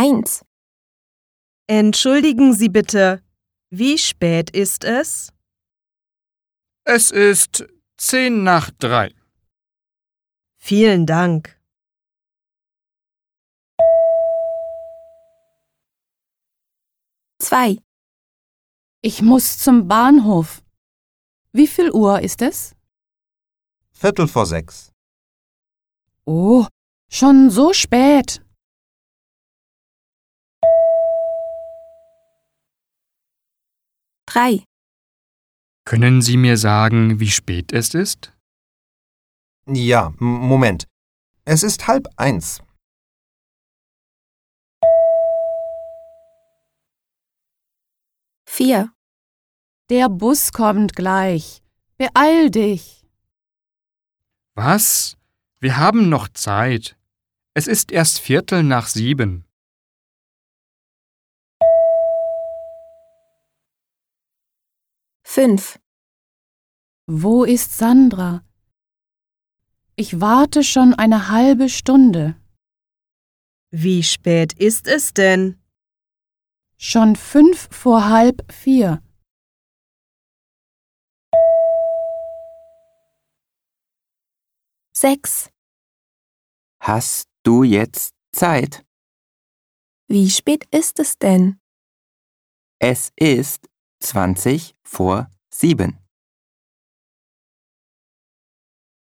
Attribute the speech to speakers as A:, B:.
A: 1.
B: Entschuldigen Sie bitte, wie spät ist es?
C: Es ist 2:50.
B: Vielen Dank.
A: Zwei.
D: Ich muss zum Bahnhof. Wie viel Uhr ist es?
E: 5:45.
D: Oh, schon so spät.
A: 3.
C: Können Sie mir sagen, wie spät es ist?
E: Ja, Moment. Es ist 12:30.
A: 4.
D: Der Bus kommt gleich. Beeil dich.
C: Was? Wir haben noch Zeit. Es ist erst 6:45.
A: 5.
D: Wo ist Sandra? Ich warte schon eine halbe Stunde.
B: Wie spät ist es denn?
D: Schon 3:55.
A: 6.
F: Hast du jetzt Zeit?
A: Wie spät ist es denn?
F: Es ist 7:20.